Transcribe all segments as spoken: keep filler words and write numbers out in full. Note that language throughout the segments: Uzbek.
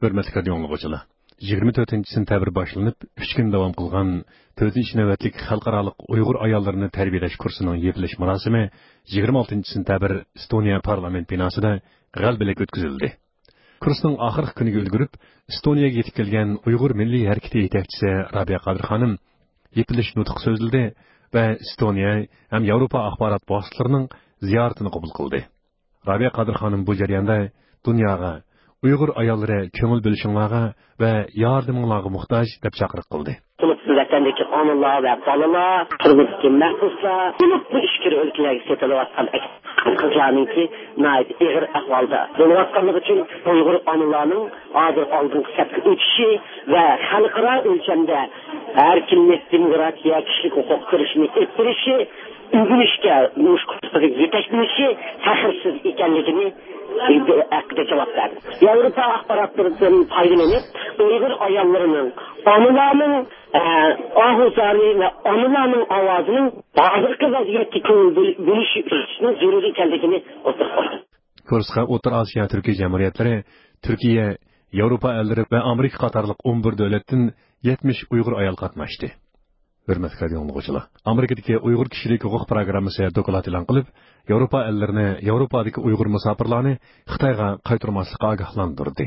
Hürmetli radio dinləyicilər. yigirma to'rtinchi sentabr boshlanib, uch kun davom qilgan to'rtinchi navbatlik xalqaro Uyg'ur ayollarini tarbiyalash kursining yepilish marosimi yigirma oltinchi sentabr Estoniya parlament binosida g'alabalik o'tkazildi. Kursning oxirgi kuniga ulgurib, Estoniyaga yetib kelgan Uyg'ur milliy harakati yetakchisi Rabiya Qadir xonim yepilish nutq so'zladi va Estoniya ham Yevropa axborot vositalarining ziyoratini qabul qildi. Rabiya Qadir xonim bu jarayonda dunyoga Uyg'ur ayollari ko'ngil bo'lishinglarga va yordaminglarga muhtoj deb chaqiriq qildi. Vatandagi onalar va bolalar, turmushga mahbuslar, bu ishkir o'lkalarga setilayotgan qizlarningki nayt ig'ir ahvolda bo'layotganligi uchun Uyg'ur onalarning hozir oldingi safga o'tishi va xalqaro o'lchamda erkinlik, demokratiya, kishilik huquq kurashini ettirishi, uyg'unishga mushkulsiz yetaklishi faxrsiz ekanligini haqida javob berdi. Yevropa axborotlaridan foydalanib, Uyg'ur ayollarining, onalarning ohuzari va onalarning ovozining hozirgi vaziyatga ko'ngil bo'lishi uchun zaruriy ekanligini o'tirdi. Kursga O'rta Osiyo Turkiy jamiyatlari, Turkiya, Yevropa ellari va Amerika qatorliq o'n bir davlatdan yetmish Uyg'ur ayol qatnashdi. Hürmetli dinləyicilər. Amerikadagi Uyg'ur kishilik huquq programmasi doklad e'lon qilib, Yevropa ellarini, Yevropadagi Uyg'ur musofirlarni Xitoyga qaytarmaslikka ogohlantirdi.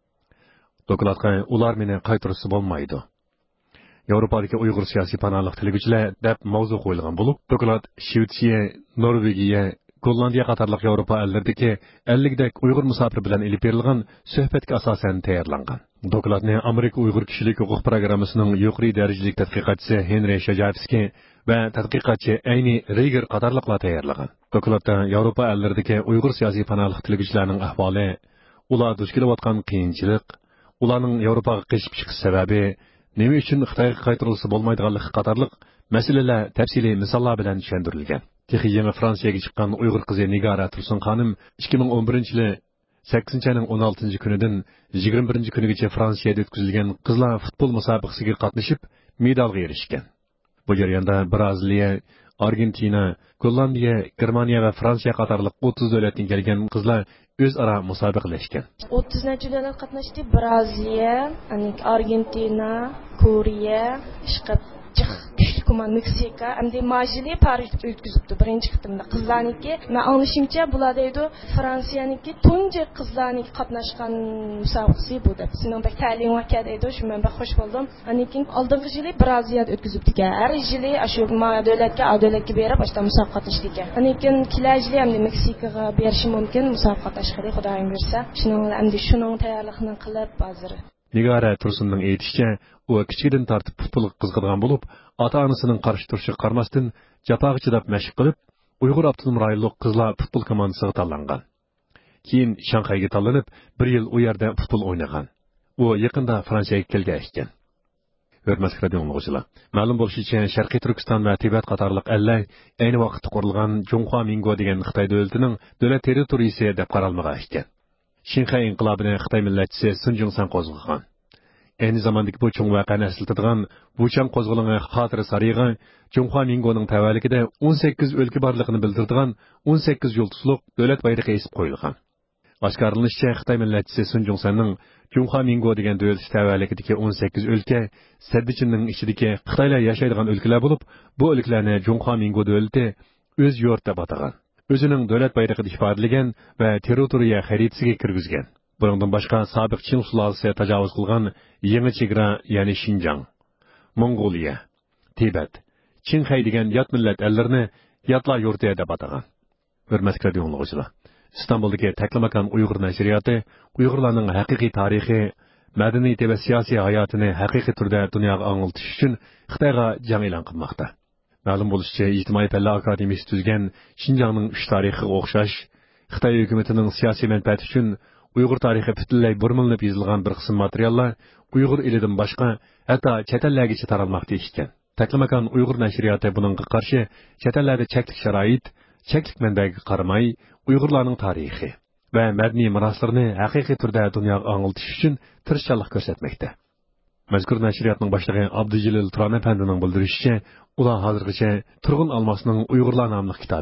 Dokladga ular meni qaytarsa bo'lmaydi. Yevropadagi Uyg'ur siyosiy panohlik tilaguchilar deb mavzu qo'yilgan bo'lib, doklad Shvetsiya, Norvegiya, Gollandiya qatorliq Yevropa ellaridagi ellikdek Uyg'ur musofir bilan elib berilgan suhbatga asosan tayyorlangan. Dokladni Amerika Uyg'ur kishilik huquq programmasining yuqori darajali tadqiqotchisi Henry Shajavskiy va tadqiqotchi Ayni Reyger qatorliqlar tayyorlagan. Dokladda Yevropa ellaridagi Uyg'ur siyosiy panohlik tilaguchilarining ahvoli, ular duch kelayotgan qiyinchilik, ularning Yevropaga qochib chiqish sababi, nima uchun Xitoyga qaytarilsa bo'lmaydiganligi qatorliq masalalar tafsiliy misollar bilan tushuntirilgan. Texi yangi Fransiyaga chiqqan Uyg'ur qizi Nigara Tursun xonim ikki ming o'n birinchi yili sakkizinchi ayning o'n oltinchi kunidan yigirma birinchi kunigacha Fransiyada o'tkazilgan qizlar futbol musobaqasiga qatnashib, medalga erishgan. Bu jarayonda Braziliya, Argentina, Gollandiya, Germaniya va Fransiya qatorliq o'ttiz davlatdan kelgan qizlar o'zaro musobaqalashgan. o'ttizinchi davlat qatnashdi. Braziliya, Argentina, Koreya, ishqib kuchli kuman Meksika, hamda Majili Parij o'tkazibdi birinchi qitimda qizlarniki. Men anglashimcha bular deydi Fransiyaniki tunji qizlarniki qatnashgan musobaqasi bu deb. Sizning bak ta'lim vaka deydi, shu men bak xush bo'ldim. Anikin oldingi yili Braziliyada o'tkazibdi ekan. Har yili shu davlatga, davlatga berib boshqa musobaqa qatnashdi ekan. Anikin kelajli hamda Meksikaga berishi mumkin musobaqa qatnashga, xudoyim bersa. Shuning hamda shuning tayyorligini qilib hozir Nigara Tursunning aytishicha, u kichikdan tortib futbolga qiziqadigan bo'lib, ota-onasining qarshi turishiga qaramasdan jafoga chidab mashq qilib, Uyg'ur avtonom rayonlik qizlar futbol komandasiga tanlangan. Keyin Shanxayga tanlanib, bir yil u yerda futbol o'ynagan. U yaqinda Fransiyaga kelgan ekan. Hurmatli radio dinləyicilər. Ma'lum bo'lishicha, Sharqiy Turkiston va Tibet qatorliq ellar ayni vaqtda qurilgan Junhua Mingo degan Xitoy davlatining davlat territoriyasi deb qaralmagan ekan. Xinhai inqilobini Xitoy millatchisi Sun Jingsan qo'zg'agan. Ayni zamondagi bu cho'ng voqeani eslatadigan Wuchang qo'zg'oloni xotira sarig'i Junhua Mingoning tavalligida o'n sakkiz o'lka borligini bildiradigan o'n sakkiz yulduzliq davlat bayrog'i esib qo'yilgan. Oshkorlanishicha, Xitoy millatchisi Sun Jingsanning Junhua Mingo degan davlat tavalligidagi o'n sakkiz o'lka Saddichinning ichidagi Xitoylar yashaydigan o'lkalar bo'lib, bu o'lkalarni Junhua Mingo davlati o'z yurt deb atagan. O'zining davlat bayrog'ida ifodalagan va territoriya xaritasiga kirgizgan. Bundan boshqa sobiq Chin sulolasiga tajovuz qilgan yangi chegara, ya'ni Xinjiang, Mongoliya, Tibet, Xinhai degan yot millat ellarni yotlar yurti deb atagan. Hurmatli dinləyicilər. İstanbuldagi Taklamakan Uyg'ur nashriyoti Uyg'urlarning haqiqiy tarixi, madaniyati va siyosiy hayotini haqiqiy turda dunyoga anglatish uchun Xitoyga jang e'lon qilmoqda. Ma'lum bo'lishicha, ijtimoiy fanlar akademiyasi tuzgan Xinjiangning uch tarixiga o'xshash Xitoy hukumatining siyosiy manfaati uchun Uyg'ur tarixi butunlay burmilinib yozilgan bir qism materiallar Uyg'ur elidan boshqa hatto chet ellargacha taralmoqda ekan. Taklamakan Uyg'ur nashriyoti buningga qarshi chet ellarda cheklik sharoit, cheklik manbaga qaramay Uyg'urlarning tarixi va madaniy meroslarini haqiqiy turda dunyoga anglatish uchun tirishchilik ko'rsatmoqda. Mazkur nashriyotning boshlig'i Abdujalil Turan afandining bildirishicha, ular hozirgacha Turg'un Almosning Uyg'urlar nomli kitobi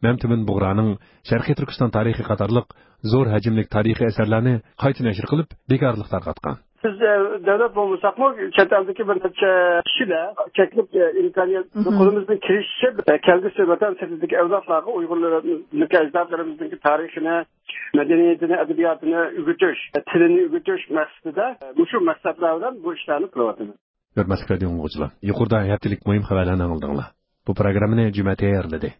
Mamtimin Bug'raning Sharqiy Turkiston tarixi qatorliq zo'r hajmli tarixiy asarlarni qayta nashr qilib, bekorlik tarqatgan. Biz devlet olmasakmı, çeteldeki bir neçe kişiler, çekilip imkaniyet, kolumuzun kirişi, kendisi vatan sesindeki evlatlarına, Uygurlarımızdaki, ecdadlarımızdaki tarihine, medeniyetine, edebiyatını ügütüş, tilini ügütüş maqsadida, bu şu maksatlardan bu işlerini kılavatımız. Hörmətli radio dinləyicilər, yuqorida həftəlik mühim xəbərlərni anladınızlar. Bu proqramını Cümə tayarladı.